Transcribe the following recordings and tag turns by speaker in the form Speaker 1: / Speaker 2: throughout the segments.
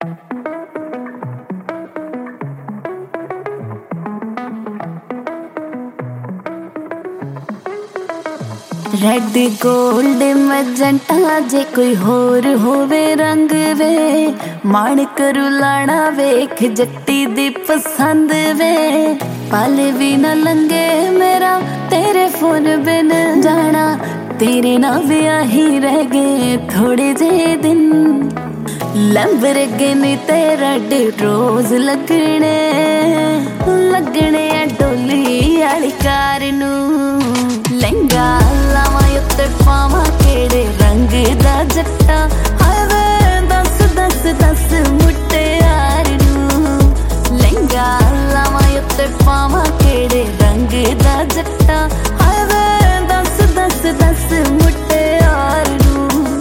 Speaker 1: red gold magenta जे कोई होर होवे रंग वे मान करू लाना वेख जट्टी दी पसंद वे पल भी न लंगे मेरा तेरे फोन बिन जाना तेरे ना ब्याही रह गए थोड़े जे दिन लैम्बोर्गिनी ते रेड रोज लगने लगने डोली वाली कार नू लहंगा लावां उत्ते पावां केड़े रंग दा जट्टा हाय वे दस दस दस मुटियार नू लहंगा लावां उत्ते पावां केड़े रंग दा जट्टा हाय वे दस दस दस मुटियार नू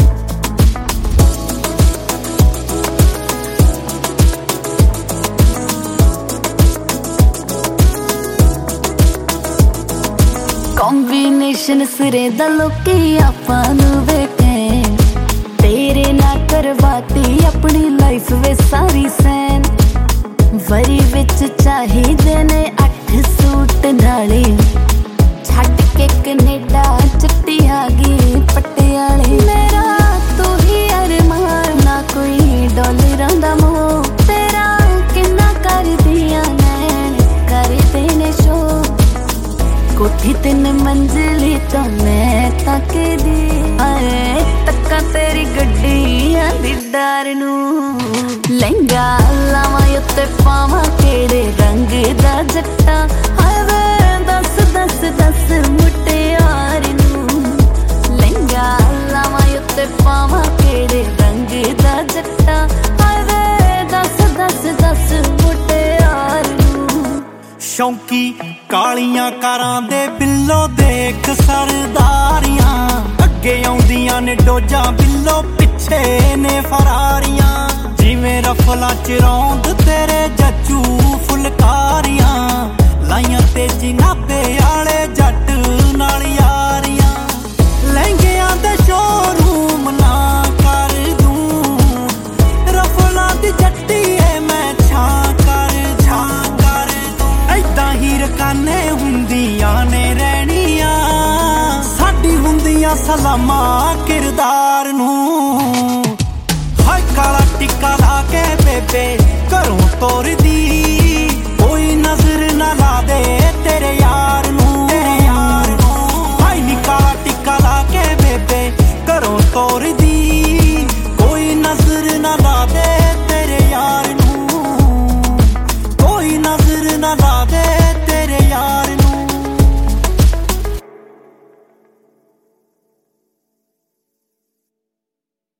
Speaker 1: कॉम्बिनेशन सिरे दा लोकी आपां नू वेखे तेरे ना करवाती अपनी लाइफ वे सारी सैन वरी विच चाहिदे ने 8 सूट नाले छड्ड के कनेडा चिट्टी आ गई पटियाले मेरा तू ही अरमान ना कोई डॉलरां दा मोह तेरा किन्ना कर दियां नैन कर देने शो कोठी 3 मंजिली तो मैं तक दी आए तक्का तेरी गड्डियां दी डर नू लहंगा लावां उत्ते पावां केड़े रंग दा जट्टा हाय वे दस दस दस मुटियार नू लहंगा लावां उत्ते पावां केड़े रंग दा जट्टा हाय वे दस दस दस मुटियार नू
Speaker 2: शौकी कालियां कारां दे बिल्लो देख सरदारियां अगे आउंदियां ने डोजा बिल्लो पिछे ने फरारियां जिवें रफला च रौंद तेरे जच्चू फुलकारियां लाइयां ते जिनाबे आले जट नाल यारियां लहंगियां दे शोरूम ना कर दूं रफला दी जट्टी ऐ मैं छां कर दूं ऐदां ही रकाने हुंदियां ने रहनियां साडी हुंदियां सलामा किरदार नूं हाय काला टिक्का ला के बेबे घरों तोर